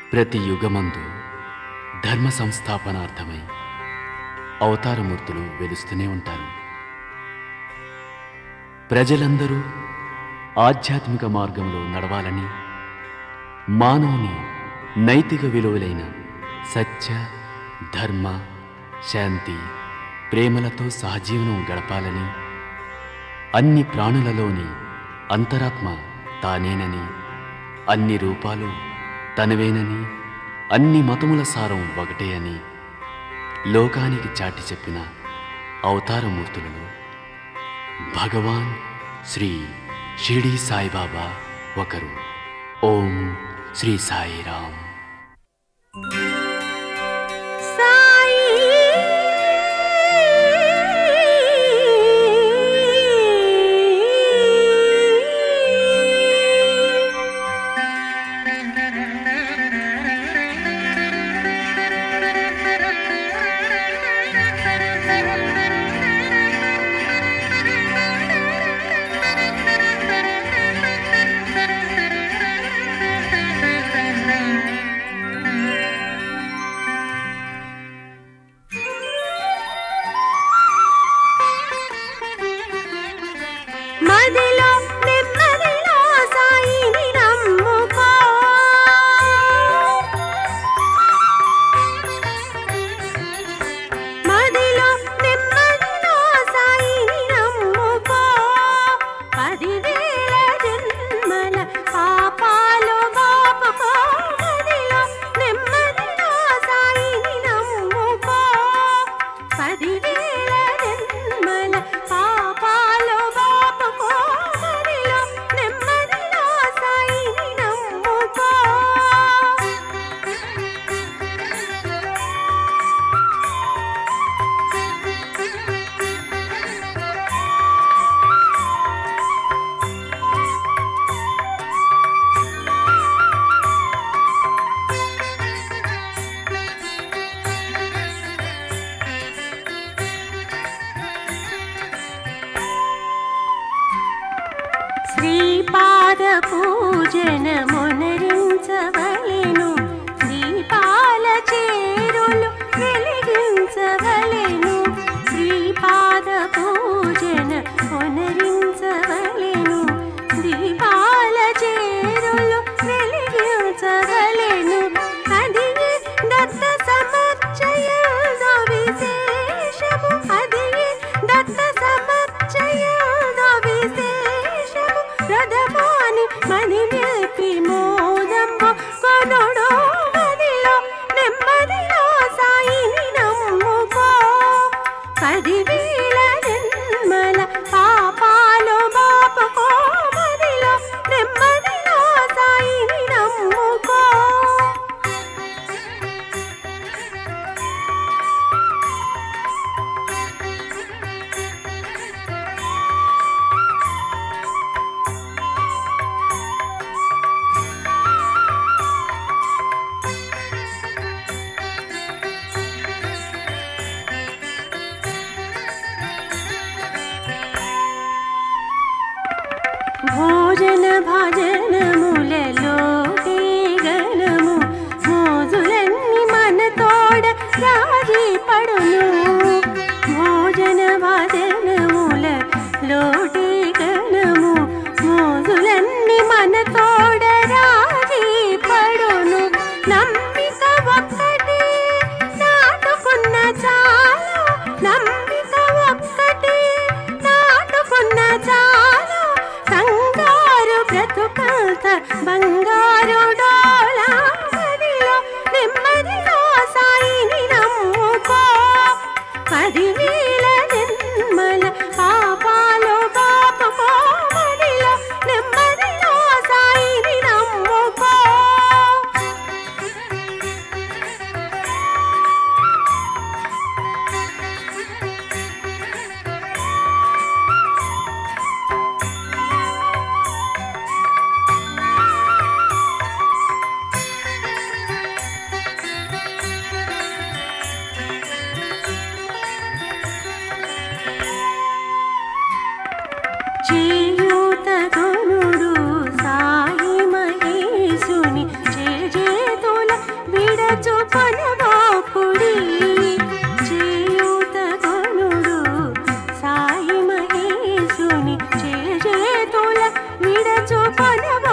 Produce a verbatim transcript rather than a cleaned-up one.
ప్రతి యుగమందు ధర్మ సంస్థాపనార్థమై అవతారమూర్తులు వెలుస్తూనే ఉంటారు. ప్రజలందరూ ఆధ్యాత్మిక మార్గంలో నడవాలని, మానవుని నైతిక విలువలైన సత్య, ధర్మ, శాంతి, ప్రేమలతో సహజీవనం గడపాలని, అన్ని ప్రాణులలోని అంతరాత్మ తానేనని, అన్ని రూపాలు తనవేనని, అన్ని మతముల సారం ఒకటే అని లోకానికి చాటి చెప్పిన అవతారమూర్తులలో భగవాన్ శ్రీ షిరిడీ సాయిబాబా ఒకరు. ఓం శ్రీ సాయిరామ్. శ్రీపాద పూజన మొనరించవలెను, శ్రీపాల చేరులు వెలిగించవలెను. శ్రీపాద పూజన మొనరించవలెను, దీపాల చేరులు వెలిగించవలెను. అది దత్త సమర్చయద విశేషము, అది దత్త సమర్చయద విశేషము. రథమాని మని నిలిపి మోదమ్ము కొనుడో, మదిలో నెమ్మదిలో సాయిని నమ్ముకో. పదివేల జన్మల పాపాలు బాపుకో, మదిలో నెమ్మదిలో సాయిని నమ్ముకో. భోజన భజనములలో గణము, మోజులన్నీ మనతోడ రాజీ పడును. భోజన భజనములలో గణము, మోజులన్నీ మనతోడ రాజీ పడును. నమ్మిక ఒక్కటి నాటుకున్న చాలు, నమ్మిక ఒక్కటి నాటుకున్న చాలు. బంగారు బ్రతుకంత బంగారు డోలా, మదిలో నెమ్మదిలో సాయిని నమ్ముకో. పదివేల జన్మల పాపాలు బాపుకో, మదిలో నెమ్మదిలో సాయిని నమ్ముకో. మనవ